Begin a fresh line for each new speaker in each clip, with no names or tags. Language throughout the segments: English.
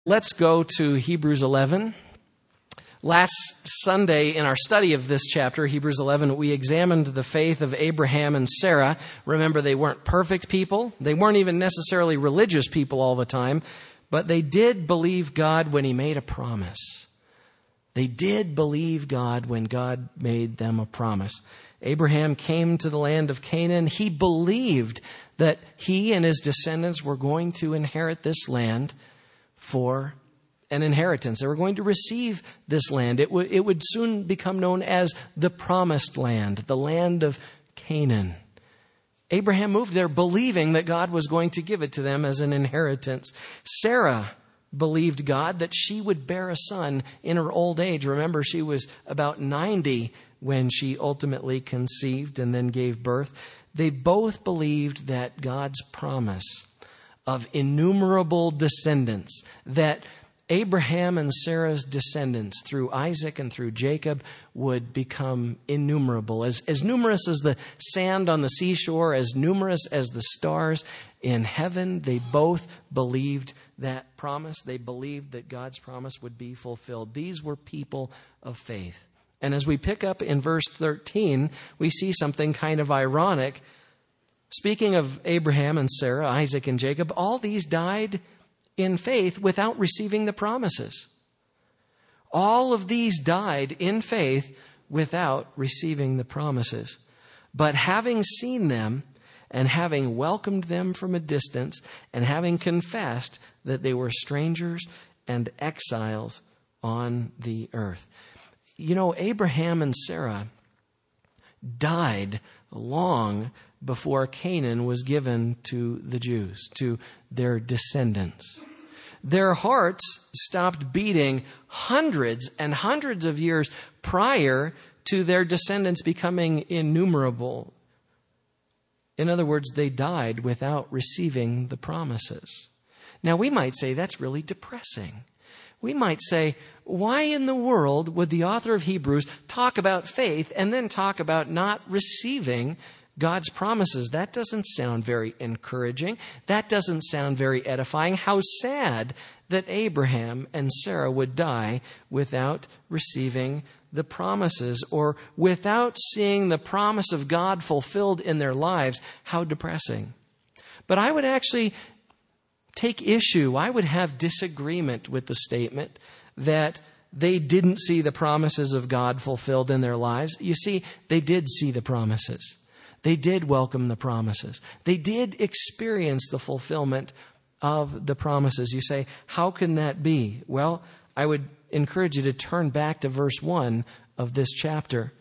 Let's go to Hebrews 11. Last Sunday in our study of this chapter, Hebrews 11, we examined the faith of Abraham and Sarah. Remember, they weren't perfect people. They weren't even necessarily religious people all the time, but they did believe God when He made a promise. They did believe God when God made them a promise. Abraham came to the land of Canaan. He believed that he and his descendants were going to inherit this land for an inheritance. They were going to receive this land. It would soon become known as the Promised Land, the land of Canaan. Abraham moved there believing that God was going to give it to them as an inheritance. Sarah believed God that she would bear a son in her old age. Remember, she was about 90 when she ultimately conceived and then gave birth. They both believed that God's promise of innumerable descendants, that Abraham and Sarah's descendants through Isaac and through Jacob would become innumerable, as numerous as the sand on the seashore, as numerous as the stars in heaven. They both believed that promise. They believed that God's promise would be fulfilled. These were people of faith. And as we pick up in verse 13, we see something kind of ironic. Speaking of Abraham and Sarah, Isaac and Jacob, all these died in faith without receiving the promises. All of these died in faith without receiving the promises. But having seen them and having welcomed them from a distance and having confessed that they were strangers and exiles on the earth. You know, Abraham and Sarah died long before Canaan was given to the Jews, to their descendants. Their hearts stopped beating hundreds and hundreds of years prior to their descendants becoming innumerable. In other words, they died without receiving the promises. Now, we might say that's really depressing. We might say, why in the world would the author of Hebrews talk about faith and then talk about not receiving God's promises? That doesn't sound very encouraging. That doesn't sound very edifying. How sad that Abraham and Sarah would die without receiving the promises or without seeing the promise of God fulfilled in their lives. How depressing. But I would actually take issue. I would have disagreement with the statement that they didn't see the promises of God fulfilled in their lives. You see, they did see the promises. They did welcome the promises. They did experience the fulfillment of the promises. You say, how can that be? Well, I would encourage you to turn back to verse 1 of this chapter.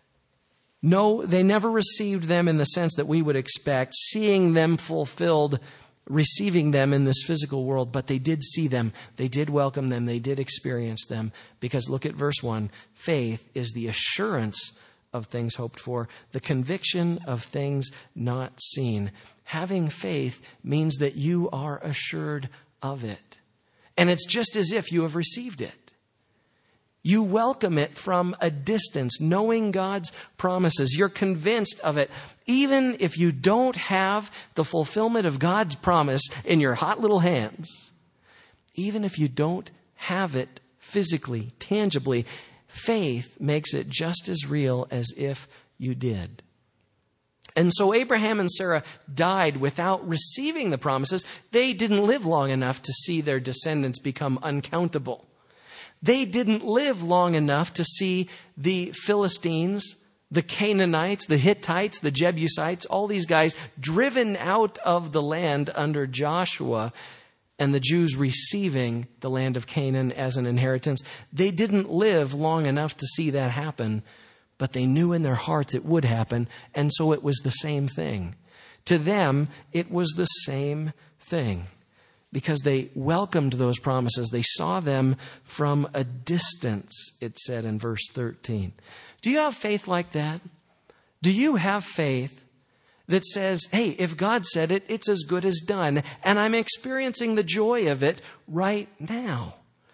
No, they never received them in the sense that we would expect, seeing them fulfilled, receiving them in this physical world, but they did see them. They did welcome them. They did experience them. Because look at verse 1. Faith is the assurance of things hoped for, the conviction of things not seen. Having faith means that you are assured of it. And it's just as if you have received it. You welcome it from a distance, knowing God's promises. You're convinced of it. Even if you don't have the fulfillment of God's promise in your hot little hands, even if you don't have it physically, tangibly, faith makes it just as real as if you did. And so Abraham and Sarah died without receiving the promises. They didn't live long enough to see their descendants become uncountable. They didn't live long enough to see the Philistines, the Canaanites, the Hittites, the Jebusites, all these guys driven out of the land under Joshua, and the Jews receiving the land of Canaan as an inheritance. They didn't live long enough to see that happen, but they knew in their hearts it would happen, and so it was the same thing. To them, it was the same thing, because they welcomed those promises. They saw them from a distance, it said in verse 13. Do you have faith like that? Do you have faith that says, hey, if God said it, it's as good as done, and I'm experiencing the joy of it right now?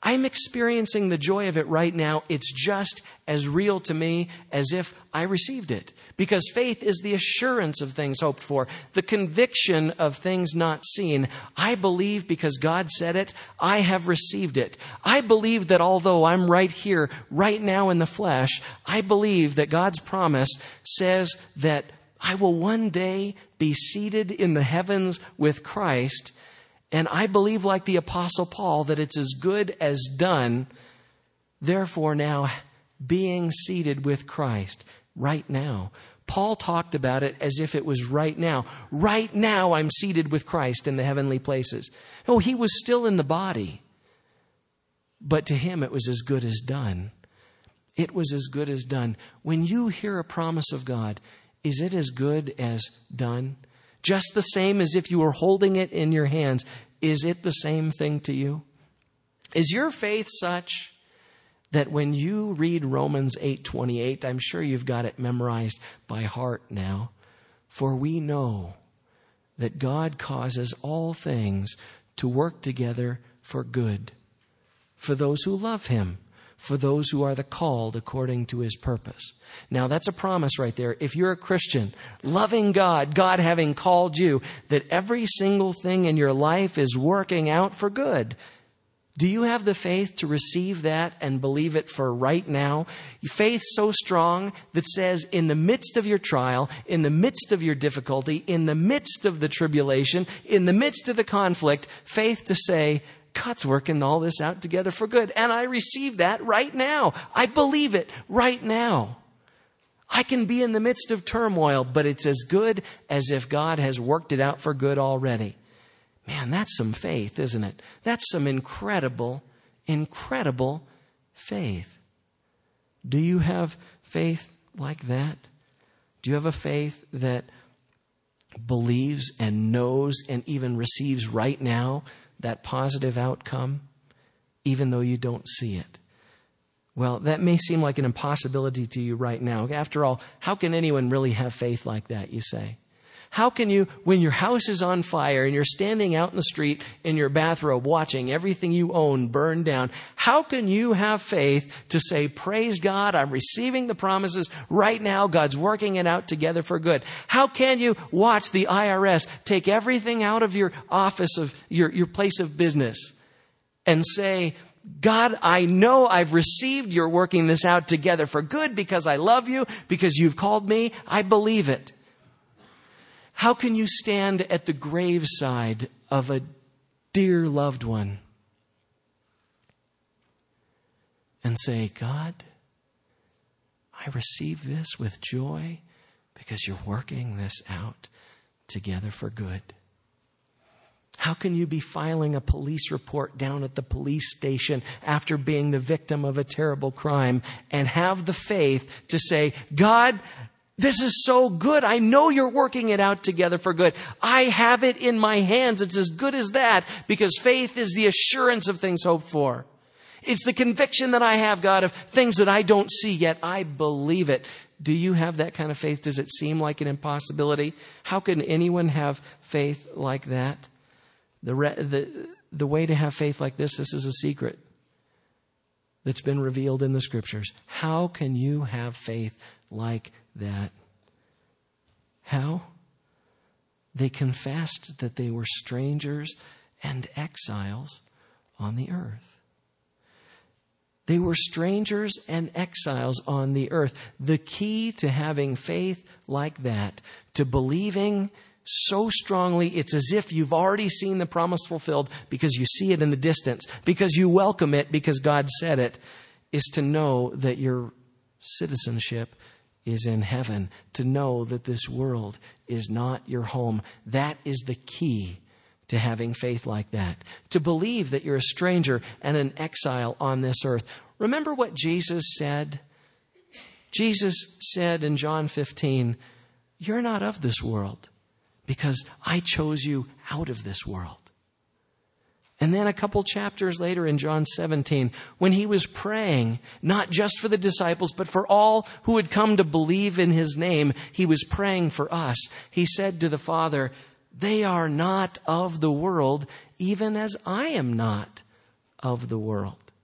I'm experiencing the joy of it right now. It's just as real to me as if I received it. Because faith is the assurance of things hoped for, the conviction of things not seen. I believe because God said it, I have received it. I believe that although I'm right here, right now in the flesh, I believe that God's promise says that I will one day be seated in the heavens with Christ. And I believe, like the Apostle Paul, that it's as good as done. Therefore, now being seated with Christ right now. Paul talked about it as if it was right now. Right now, I'm seated with Christ in the heavenly places. Oh, he was still in the body. But to him, it was as good as done. It was as good as done. When you hear a promise of God, is it as good as done? Just the same as if you were holding it in your hands. Is it the same thing to you? Is your faith such that when you read Romans 8:28, I'm sure you've got it memorized by heart now, for we know that God causes all things to work together for good, for those who love him, for those who are the called according to his purpose. Now that's a promise right there. If you're a Christian, loving God, God having called you, that every single thing in your life is working out for good. Do you have the faith to receive that and believe it for right now? Faith so strong that says in the midst of your trial, in the midst of your difficulty, in the midst of the tribulation, in the midst of the conflict, faith to say, God's working all this out together for good. And I receive that right now. I believe it right now. I can be in the midst of turmoil, but it's as good as if God has worked it out for good already. Man, that's some faith, isn't it? That's some incredible, incredible faith. Do you have faith like that? Do you have a faith that believes and knows and even receives right now that positive outcome, even though you don't see it? Well, that may seem like an impossibility to you right now. After all, how can anyone really have faith like that, you say? How can you, when your house is on fire and you're standing out in the street in your bathrobe watching everything you own burn down, how can you have faith to say, praise God, I'm receiving the promises right now, God's working it out together for good? How can you watch the IRS take everything out of your office, of your place of business, and say, God, I know I've received, you're working this out together for good because I love you, because you've called me, I believe it. How can you stand at the graveside of a dear loved one and say, God, I receive this with joy because you're working this out together for good? How can you be filing a police report down at the police station after being the victim of a terrible crime and have the faith to say, God, this is so good. I know you're working it out together for good. I have it in my hands. It's as good as that because faith is the assurance of things hoped for. It's the conviction that I have, God, of things that I don't see yet. I believe it. Do you have that kind of faith? Does it seem like an impossibility? How can anyone have faith like that? The way to have faith like this is a secret that's been revealed in the scriptures. How can you have faith like that? How? They confessed that they were strangers and exiles on the earth. They were strangers and exiles on the earth. The key to having faith like that, to believing so strongly it's as if you've already seen the promise fulfilled because you see it in the distance, because you welcome it because God said it, is to know that your citizenship is in heaven, to know that this world is not your home. That is the key to having faith like that. To believe that you're a stranger and an exile on this earth. Remember what Jesus said? Jesus said in John 15, you're not of this world because I chose you out of this world. And then a couple chapters later in John 17, when he was praying, not just for the disciples, but for all who had come to believe in his name, he was praying for us. He said to the Father, they are not of the world, even as I am not of the world.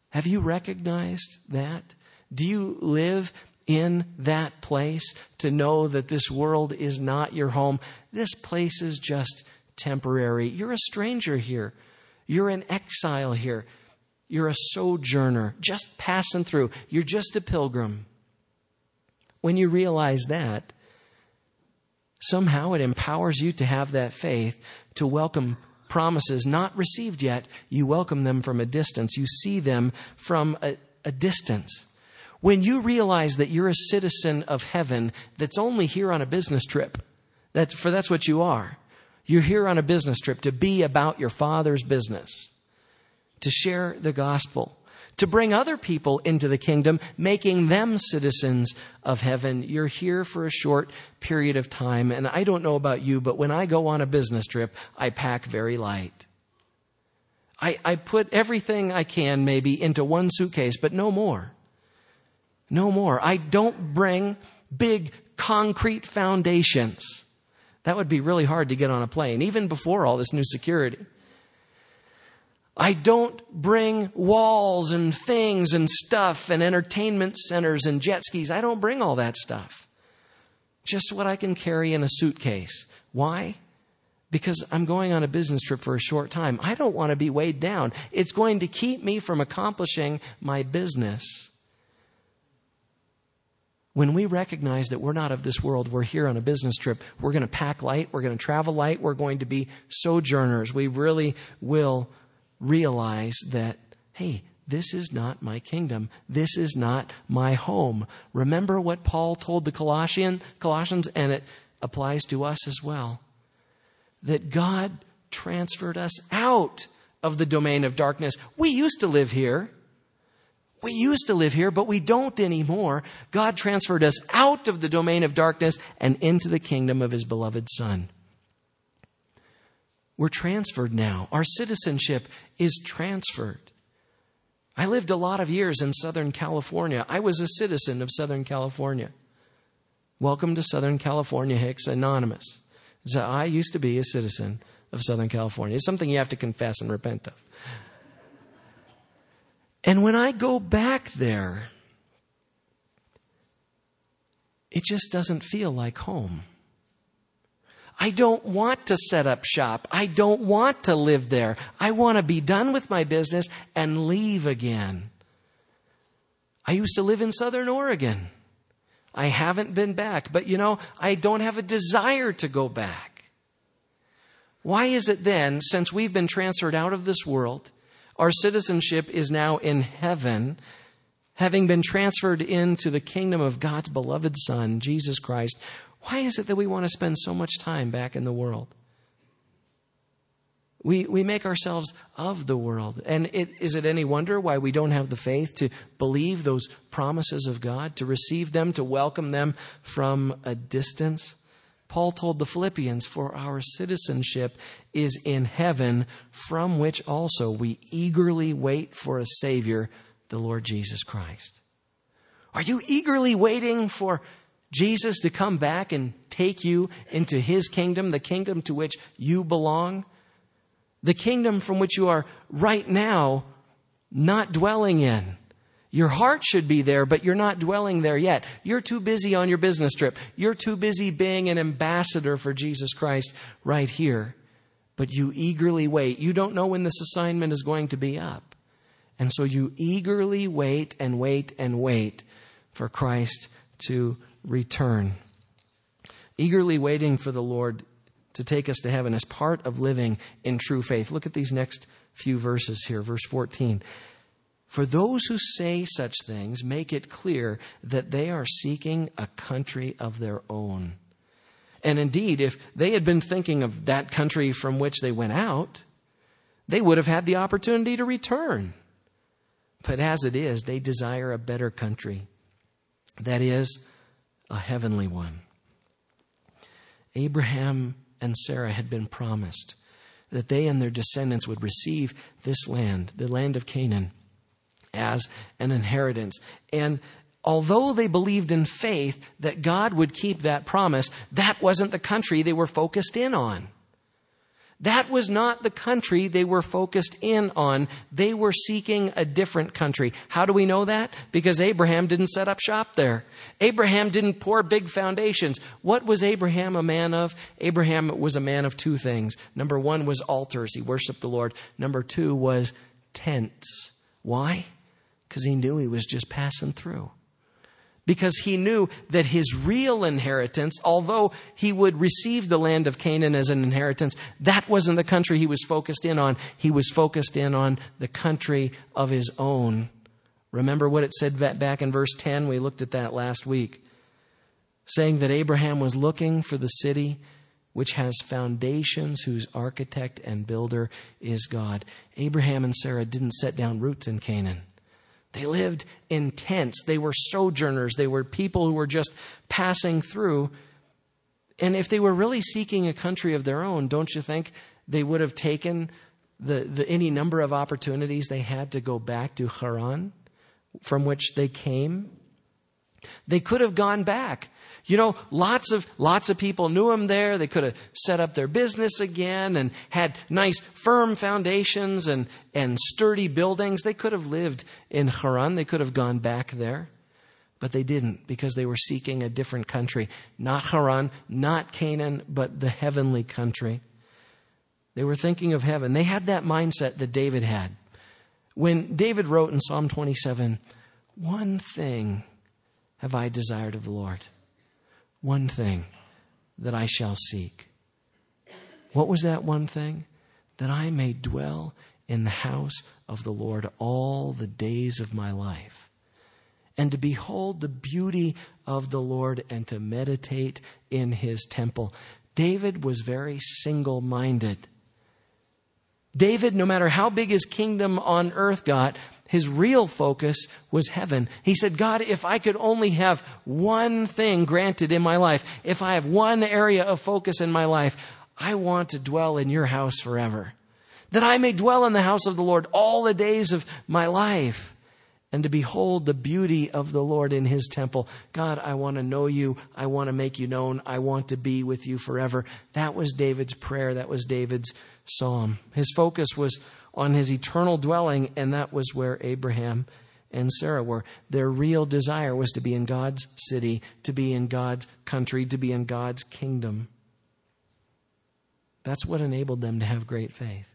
Have you recognized that? Do you live in that place to know that this world is not your home? This place is just temporary. You're a stranger here. You're an exile here. You're a sojourner, just passing through. You're just a pilgrim. When you realize that, somehow it empowers you to have that faith to welcome promises not received yet. You welcome them from a distance. You see them from a distance. When you realize that you're a citizen of heaven that's only here on a business trip, that's what you are. You're here on a business trip to be about your Father's business, to share the gospel, to bring other people into the kingdom, making them citizens of heaven. You're here for a short period of time. And I don't know about you, but when I go on a business trip, I pack very light. I put everything I can maybe into one suitcase, but no more. No more. I don't bring big concrete foundations. That would be really hard to get on a plane, even before all this new security. I don't bring walls and things and stuff and entertainment centers and jet skis. I don't bring all that stuff. Just what I can carry in a suitcase. Why? Because I'm going on a business trip for a short time. I don't want to be weighed down. It's going to keep me from accomplishing my business. When we recognize that we're not of this world, we're here on a business trip, we're going to pack light, we're going to travel light, we're going to be sojourners. We really will realize that, hey, this is not my kingdom. This is not my home. Remember what Paul told the Colossians, and it applies to us as well, that God transferred us out of the domain of darkness. We used to live here. But we don't anymore. God transferred us out of the domain of darkness and into the kingdom of His beloved Son. We're transferred now. Our citizenship is transferred. I lived a lot of years in Southern California. I was a citizen of Southern California. Welcome to Southern California Hicks Anonymous. So I used to be a citizen of Southern California. It's something you have to confess and repent of. And when I go back there, it just doesn't feel like home. I don't want to set up shop. I don't want to live there. I want to be done with my business and leave again. I used to live in Southern Oregon. I haven't been back, but I don't have a desire to go back. Why is it then, since we've been transferred out of this world, our citizenship is now in heaven, having been transferred into the kingdom of God's beloved Son, Jesus Christ, why is it that we want to spend so much time back in the world? We make ourselves of the world. And is it any wonder why we don't have the faith to believe those promises of God, to receive them, to welcome them from a distance? Paul told the Philippians, for our citizenship is in heaven, from which also we eagerly wait for a Savior, the Lord Jesus Christ. Are you eagerly waiting for Jesus to come back and take you into His kingdom, the kingdom to which you belong? The kingdom from which you are right now not dwelling in. Your heart should be there, but you're not dwelling there yet. You're too busy on your business trip. You're too busy being an ambassador for Jesus Christ right here. But you eagerly wait. You don't know when this assignment is going to be up. And so you eagerly wait and wait and wait for Christ to return. Eagerly waiting for the Lord to take us to heaven as part of living in true faith. Look at these next few verses here. Verse 14. For those who say such things make it clear that they are seeking a country of their own. And indeed, if they had been thinking of that country from which they went out, they would have had the opportunity to return. But as it is, they desire a better country. That is, a heavenly one. Abraham and Sarah had been promised that they and their descendants would receive this land, the land of Canaan, as an inheritance. And although they believed in faith that God would keep that promise, that wasn't the country they were focused in on. That was not the country they were focused in on. They were seeking a different country. How do we know that? Because Abraham didn't set up shop there. Abraham didn't pour big foundations. What was Abraham a man of? Abraham was a man of two things. Number one was altars. He worshiped the Lord. Number two was tents. Why? Because he knew he was just passing through. Because he knew that his real inheritance, although he would receive the land of Canaan as an inheritance, that wasn't the country he was focused in on. He was focused in on the country of his own. Remember what it said back in verse 10? We looked at that last week. Saying that Abraham was looking for the city which has foundations, whose architect and builder is God. Abraham and Sarah didn't set down roots in Canaan. They lived in tents. They were sojourners. They were people who were just passing through. And if they were really seeking a country of their own, don't you think they would have taken any number of opportunities they had to go back to Haran, from which they came? They could have gone back. You know, lots of people knew him there. They could have set up their business again and had nice firm foundations and sturdy buildings. They could have lived in Haran. They could have gone back there. But they didn't, because they were seeking a different country. Not Haran, not Canaan, but the heavenly country. They were thinking of heaven. They had that mindset that David had. When David wrote in Psalm 27, "One thing have I desired of the Lord, one thing that I shall seek." What was that one thing? That I may dwell in the house of the Lord all the days of my life, and to behold the beauty of the Lord and to meditate in his temple. David was very single-minded. David, no matter how big his kingdom on earth got, his real focus was heaven. He said, God, if I could only have one thing granted in my life, if I have one area of focus in my life, I want to dwell in your house forever. That I may dwell in the house of the Lord all the days of my life, and to behold the beauty of the Lord in his temple. God, I want to know you. I want to make you known. I want to be with you forever. That was David's prayer. That was David's psalm. His focus was on his eternal dwelling, and that was where Abraham and Sarah were. Their real desire was to be in God's city, to be in God's country, to be in God's kingdom. That's what enabled them to have great faith.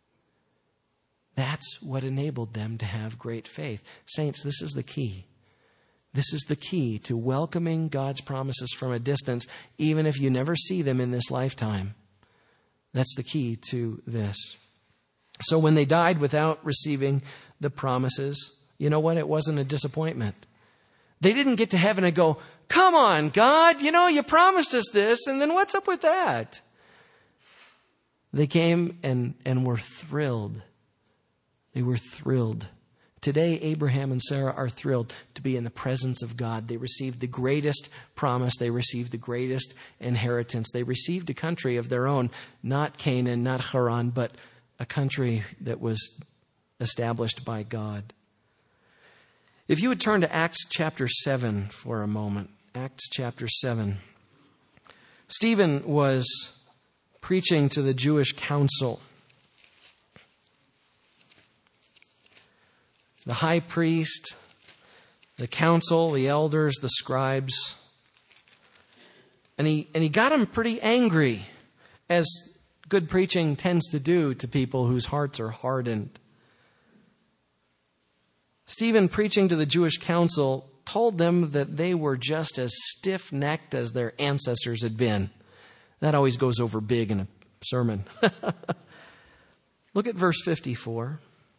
That's what enabled them to have great faith. Saints, this is the key. This is the key to welcoming God's promises from a distance, even if you never see them in this lifetime. That's the key to this. So when they died without receiving the promises, you know what? It wasn't a disappointment. They didn't get to heaven and go, "Come on, God, you promised us this, and then what's up with that?" They came and were thrilled. They were thrilled. Today, Abraham and Sarah are thrilled to be in the presence of God. They received the greatest promise. They received the greatest inheritance. They received a country of their own, not Canaan, not Haran, but a country that was established by God. If you would turn to Acts chapter 7 for a moment. Acts chapter 7. Stephen was preaching to the Jewish council. The high priest, the council, the elders, the scribes. And he got them pretty angry, as good preaching tends to do to people whose hearts are hardened. Stephen, preaching to the Jewish council, told them that they were just as stiff-necked as their ancestors had been. That always goes over big in a sermon. Look at verse 54.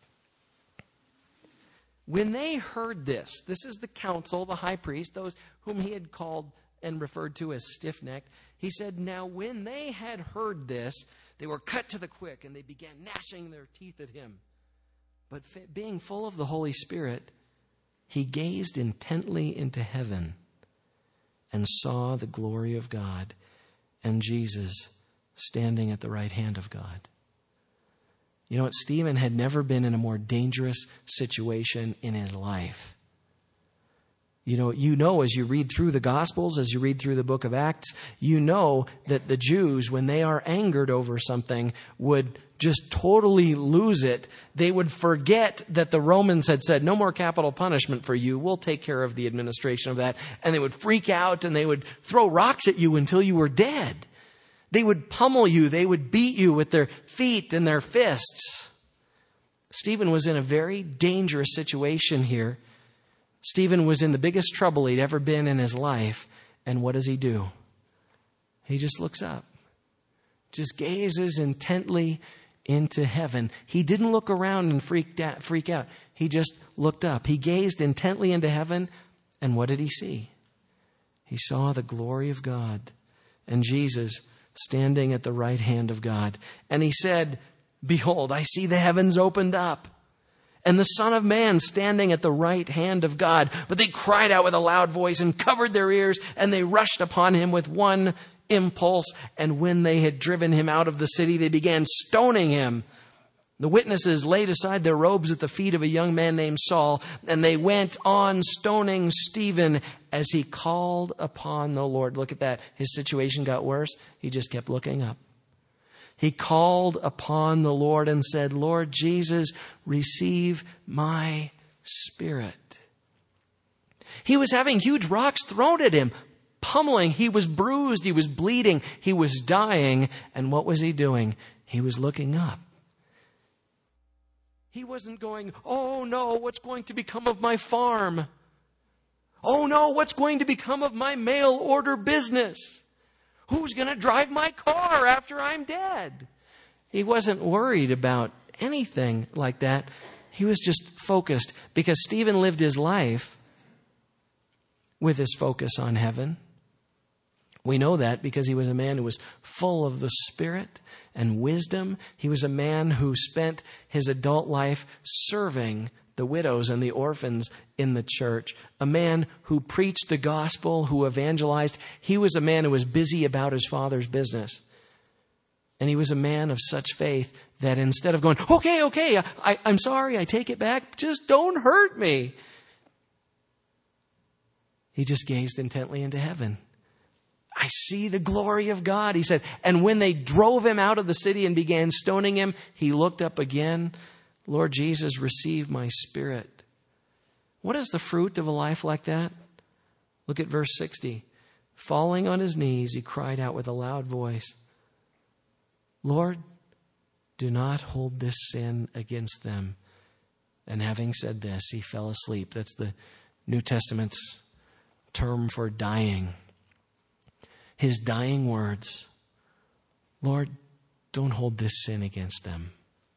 When they heard this is the council, the high priest, those whom he had called and referred to as stiff-necked. He said, now when they had heard this, they were cut to the quick, and they began gnashing their teeth at him. But being full of the Holy Spirit, he gazed intently into heaven and saw the glory of God and Jesus standing at the right hand of God. You know what? Stephen had never been in a more dangerous situation in his life. You know as you read through the Gospels, as you read through the book of Acts, you know that the Jews, when they are angered over something, would just totally lose it. They would forget that the Romans had said, no more capital punishment for you. We'll take care of the administration of that. And they would freak out and they would throw rocks at you until you were dead. They would pummel you. They would beat you with their feet and their fists. Stephen was in a very dangerous situation here. Stephen was in the biggest trouble he'd ever been in his life. And what does he do? He just looks up. Just gazes intently into heaven. He didn't look around and freak out. He just looked up. He gazed intently into heaven. And what did he see? He saw the glory of God and Jesus standing at the right hand of God. And he said, behold, I see the heavens opened up, and the Son of Man standing at the right hand of God. But they cried out with a loud voice and covered their ears, and they rushed upon him with one impulse. And when they had driven him out of the city, they began stoning him. The witnesses laid aside their robes at the feet of a young man named Saul, and they went on stoning Stephen as he called upon the Lord. Look at that. His situation got worse. He just kept looking up. He called upon the Lord and said, Lord Jesus, receive my spirit. He was having huge rocks thrown at him, pummeling. He was bruised. He was bleeding. He was dying. And what was he doing? He was looking up. He wasn't going, oh no, what's going to become of my farm? Oh no, what's going to become of my mail order business? Who's going to drive my car after I'm dead? He wasn't worried about anything like that. He was just focused, because Stephen lived his life with his focus on heaven. We know that because he was a man who was full of the Spirit and wisdom. He was a man who spent his adult life serving the widows and the orphans in the church. A man who preached the gospel, who evangelized. He was a man who was busy about his Father's business. And he was a man of such faith that instead of going, okay, I'm sorry, I take it back, just don't hurt me, he just gazed intently into heaven. I see the glory of God, he said. And when they drove him out of the city and began stoning him, he looked up again. Lord Jesus, receive my spirit. What is the fruit of a life like that? Look at verse 60. Falling on his knees, he cried out with a loud voice, Lord, do not hold this sin against them. And having said this, he fell asleep. That's the New Testament's term for dying. His dying words, Lord, don't hold this sin against them.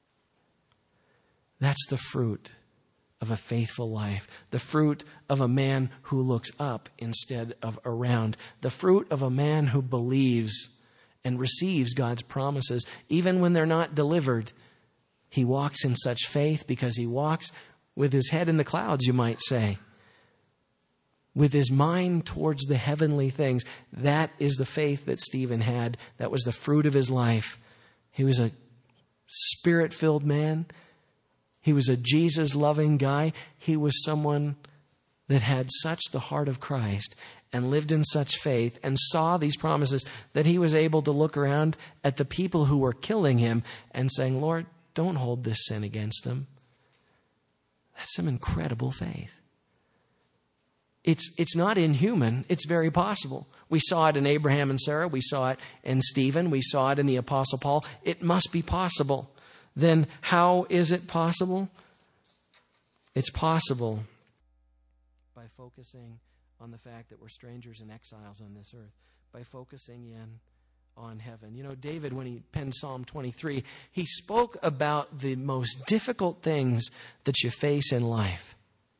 That's the fruit of a faithful life. The fruit of a man who looks up instead of around. The fruit of a man who believes and receives God's promises, even when they're not delivered. He walks in such faith because he walks with his head in the clouds, you might say. With his mind towards the heavenly things. That is the faith that Stephen had. That was the fruit of his life. He was a Spirit-filled man. He was a Jesus-loving guy. He was someone that had such the heart of Christ and lived in such faith and saw these promises that he was able to look around at the people who were killing him and saying, Lord, don't hold this sin against them. That's some incredible faith. It's not inhuman. It's very possible. We saw it in Abraham and Sarah. We saw it in Stephen. We saw it in the Apostle Paul. It must be possible. Then how is it possible? It's possible by focusing on the fact that we're strangers and exiles on this earth, by focusing in on heaven. You know, David, when he penned Psalm 23, he spoke about the most difficult things that you face in life.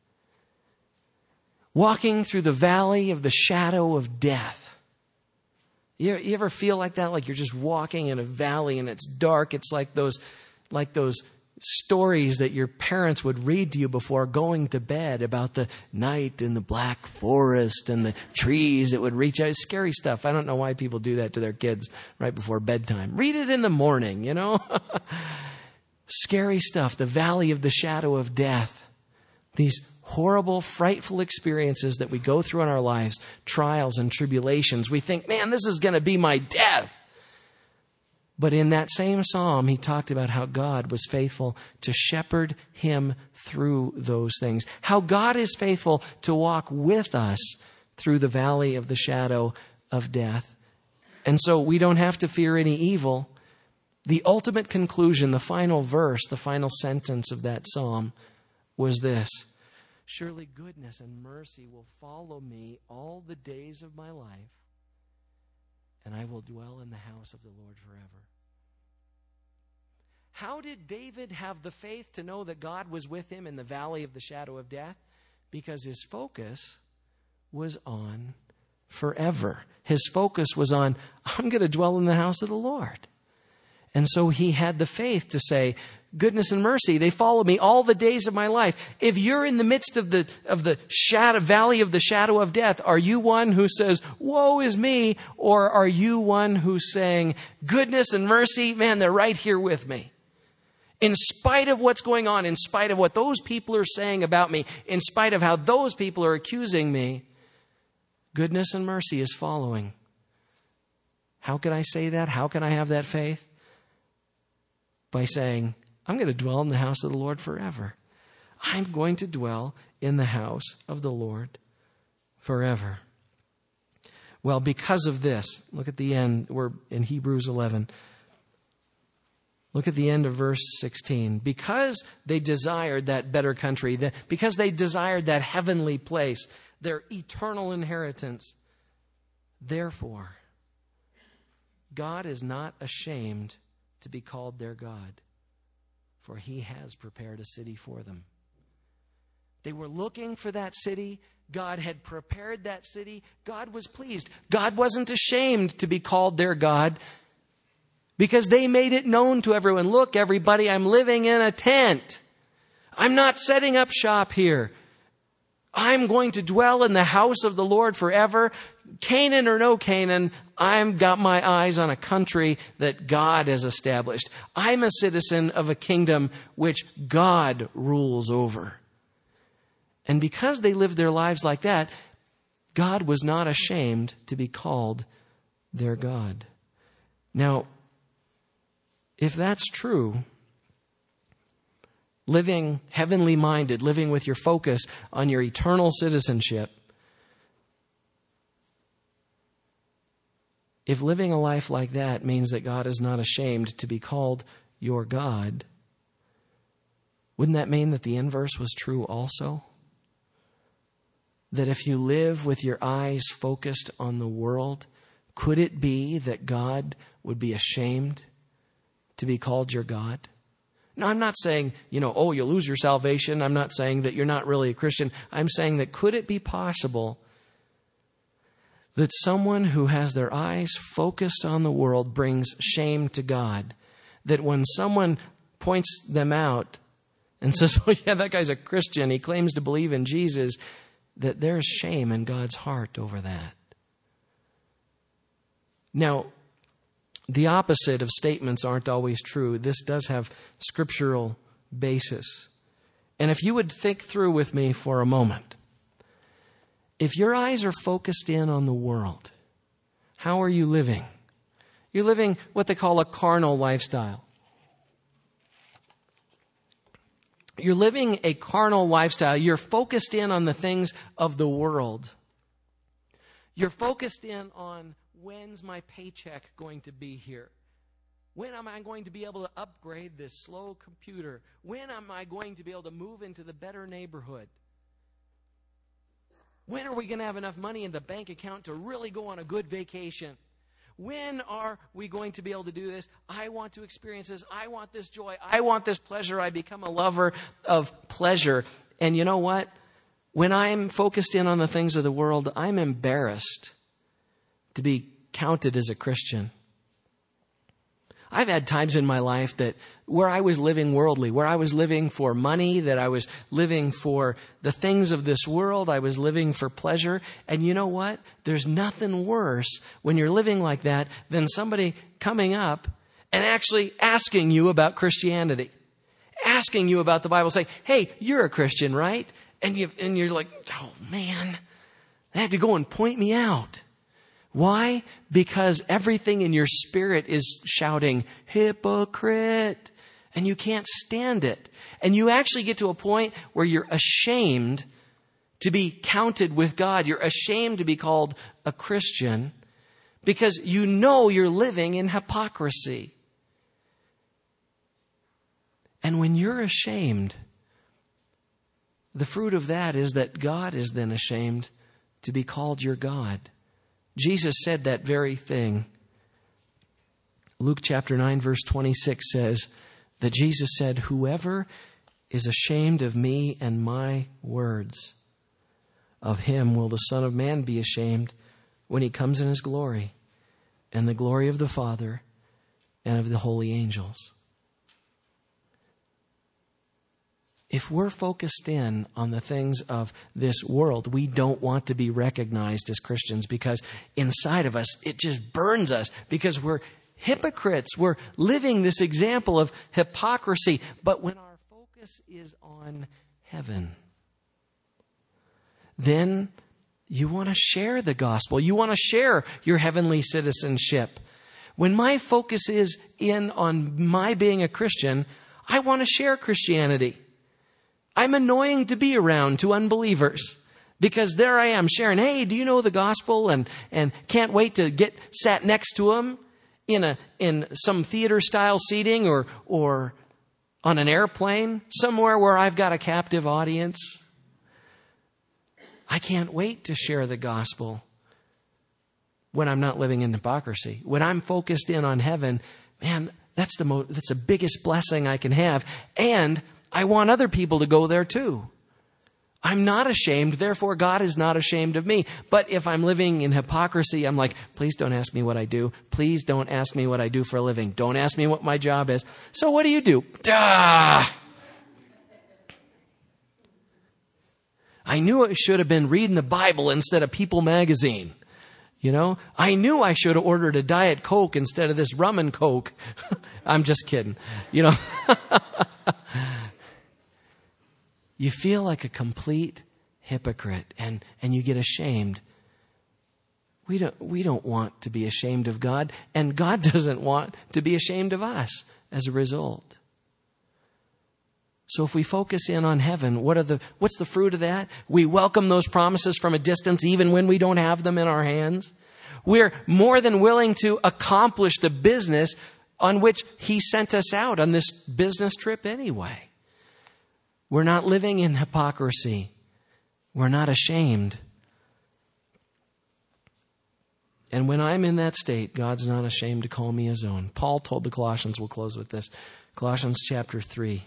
Walking through the valley of the shadow of death. You ever feel like that? Like you're just walking in a valley and it's dark. It's like those stories that your parents would read to you before going to bed about the night in the black forest and the trees that would reach out. It's scary stuff. I don't know why people do that to their kids right before bedtime. Read it in the morning, you know. Scary stuff. The valley of the shadow of death. These horrible, frightful experiences that we go through in our lives, trials and tribulations, we think, man, this is going to be my death. But in that same psalm, he talked about how God was faithful to shepherd him through those things. How God is faithful to walk with us through the valley of the shadow of death. And so we don't have to fear any evil. The ultimate conclusion, the final verse, the final sentence of that psalm was this: surely goodness and mercy will follow me all the days of my life, and I will dwell in the house of the Lord forever. How did David have the faith to know that God was with him in the valley of the shadow of death? Because his focus was on forever. His focus was on, I'm going to dwell in the house of the Lord. And so he had the faith to say, goodness and mercy, they follow me all the days of my life. If you're in the midst of the shadow, valley of the shadow of death, are you one who says, woe is me? Or are you one who's saying, goodness and mercy, man, they're right here with me. In spite of what's going on, in spite of what those people are saying about me, in spite of how those people are accusing me, goodness and mercy is following. How can I say that? How can I have that faith? By saying, I'm going to dwell in the house of the Lord forever. I'm going to dwell in the house of the Lord forever. Well, because of this, look at the end. We're in Hebrews 11. Look at the end of verse 16. Because they desired that better country, because they desired that heavenly place, their eternal inheritance, therefore, God is not ashamed to be called their God, for he has prepared a city for them. They were looking for that city. God had prepared that city. God was pleased. God wasn't ashamed to be called their God because they made it known to everyone. Look, everybody, I'm living in a tent. I'm not setting up shop here. I'm going to dwell in the house of the Lord forever. Canaan or no Canaan, I've got my eyes on a country that God has established. I'm a citizen of a kingdom which God rules over. And because they lived their lives like that, God was not ashamed to be called their God. Now, if that's true, living heavenly minded, living with your focus on your eternal citizenship, if living a life like that means that God is not ashamed to be called your God, wouldn't that mean that the inverse was true also? That if you live with your eyes focused on the world, could it be that God would be ashamed to be called your God? Now, I'm not saying, you'll lose your salvation. I'm not saying that you're not really a Christian. I'm saying that could it be possible that someone who has their eyes focused on the world brings shame to God? That when someone points them out and says, oh yeah, that guy's a Christian, he claims to believe in Jesus, that there's shame in God's heart over that. Now, the opposite of statements aren't always true. This does have scriptural basis. And if you would think through with me for a moment, if your eyes are focused in on the world, how are you living? You're living what they call a carnal lifestyle. You're living a carnal lifestyle. You're focused in on the things of the world. You're focused in on, when's my paycheck going to be here? When am I going to be able to upgrade this slow computer? When am I going to be able to move into the better neighborhood? When are we going to have enough money in the bank account to really go on a good vacation? When are we going to be able to do this? I want to experience this. I want this joy. I want this pleasure. I become a lover of pleasure. And you know what? When I'm focused in on the things of the world, I'm embarrassed to be counted as a Christian. I've had times in my life that where I was living worldly, where I was living for money, that I was living for the things of this world, I was living for pleasure. And you know what? There's nothing worse when you're living like that than somebody coming up and actually asking you about Christianity, asking you about the Bible, saying, hey, you're a Christian, right? And you're like, oh man, they had to go and point me out. Why? Because everything in your spirit is shouting, hypocrite. And you can't stand it. And you actually get to a point where you're ashamed to be counted with God. You're ashamed to be called a Christian because you know you're living in hypocrisy. And when you're ashamed, the fruit of that is that God is then ashamed to be called your God. Jesus said that very thing. Luke chapter 9 verse 26 says that Jesus said, whoever is ashamed of me and my words, of him will the Son of Man be ashamed when he comes in his glory and the glory of the Father and of the holy angels. If we're focused in on the things of this world, we don't want to be recognized as Christians because inside of us, it just burns us because we're hypocrites. We're living this example of hypocrisy. But when our focus is on heaven, then you want to share the gospel. You want to share your heavenly citizenship. When my focus is in on my being a Christian, I want to share Christianity. I'm annoying to be around to unbelievers because there I am sharing, hey, do you know the gospel? And can't wait to get sat next to them in some theater style seating or on an airplane somewhere where I've got a captive audience. I can't wait to share the gospel when I'm not living in hypocrisy. When I'm focused in on heaven, man, that's the biggest blessing I can have. And I want other people to go there too. I'm not ashamed, therefore God is not ashamed of me. But if I'm living in hypocrisy, I'm like, please don't ask me what I do. Please don't ask me what I do for a living. Don't ask me what my job is. So what do? Duh! I knew I should have been reading the Bible instead of People magazine. You know, I knew I should have ordered a Diet Coke instead of this rum and Coke. I'm just kidding. You know, you feel like a complete hypocrite and you get ashamed. We don't want to be ashamed of God, and God doesn't want to be ashamed of us as a result. So if we focus in on heaven, what's the fruit of that? We welcome those promises from a distance even when we don't have them in our hands. We're more than willing to accomplish the business on which He sent us out on this business trip anyway. We're not living in hypocrisy. We're not ashamed. And when I'm in that state, God's not ashamed to call me His own. Paul told the Colossians, we'll close with this, Colossians chapter 3.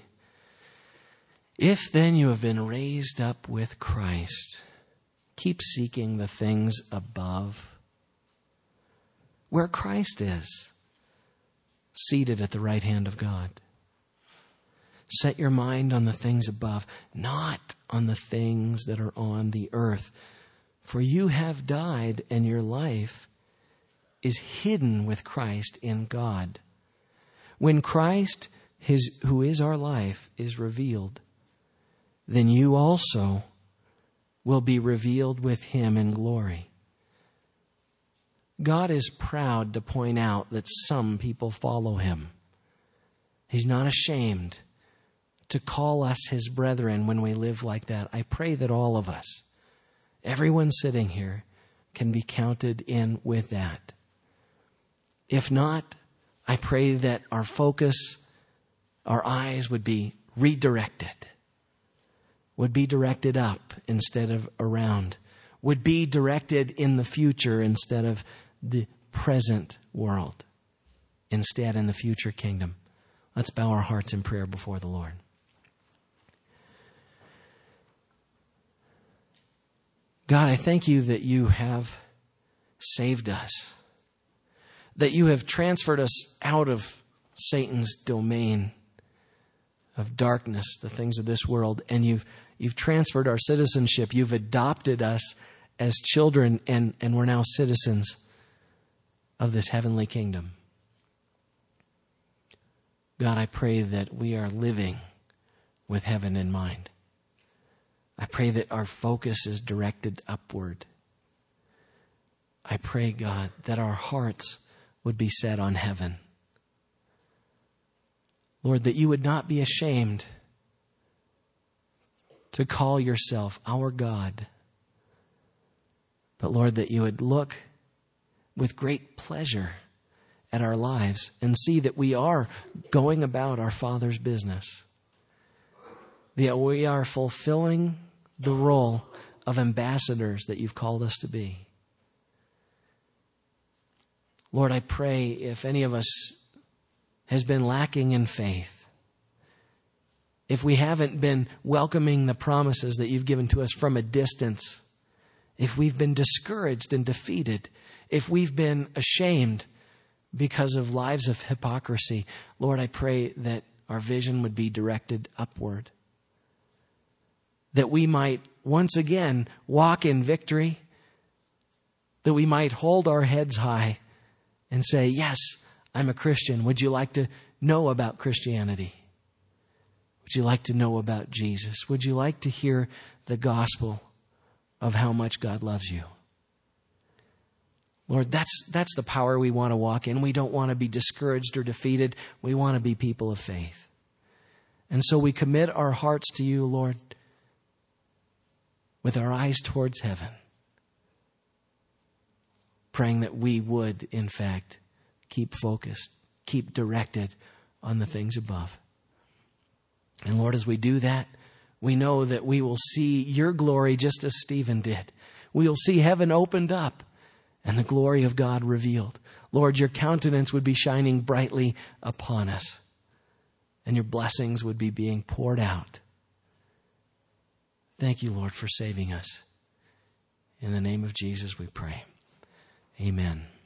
If then you have been raised up with Christ, keep seeking the things above, where Christ is, seated at the right hand of God. Set your mind on the things above, not on the things that are on the earth. For you have died, and your life is hidden with Christ in God. When Christ, who is our life, is revealed, then you also will be revealed with Him in glory. God is proud to point out that some people follow Him. He's not ashamed to call us His brethren when we live like that. I pray that all of us, everyone sitting here, can be counted in with that. If not, I pray that our focus, our eyes would be redirected. Would be directed up instead of around, would be directed in the future instead of the present world, instead in the future kingdom. Let's bow our hearts in prayer before the Lord. God, I thank You that You have saved us, that You have transferred us out of Satan's domain of darkness, the things of this world, and You've transferred our citizenship. You've adopted us as children, and we're now citizens of this heavenly kingdom. God, I pray that we are living with heaven in mind. I pray that our focus is directed upward. I pray, God, that our hearts would be set on heaven. Lord, that you would not be ashamed to call yourself our God. But Lord, that you would look with great pleasure at our lives and see that we are going about our Father's business. That we are fulfilling the role of ambassadors that you've called us to be. Lord, I pray if any of us has been lacking in faith, if we haven't been welcoming the promises that you've given to us from a distance, if we've been discouraged and defeated, if we've been ashamed because of lives of hypocrisy, Lord, I pray that our vision would be directed upward. That we might once again walk in victory. That we might hold our heads high and say, yes, I'm a Christian. Would you like to know about Christianity? Would you like to know about Jesus? Would you like to hear the gospel of how much God loves you? Lord, that's the power we want to walk in. We don't want to be discouraged or defeated. We want to be people of faith. And so we commit our hearts to you, Lord, with our eyes towards heaven, praying that we would, in fact, keep focused, keep directed on the things above. And Lord, as we do that, we know that we will see your glory just as Stephen did. We will see heaven opened up and the glory of God revealed. Lord, your countenance would be shining brightly upon us, and your blessings would be being poured out. Thank you, Lord, for saving us. In the name of Jesus we pray. Amen.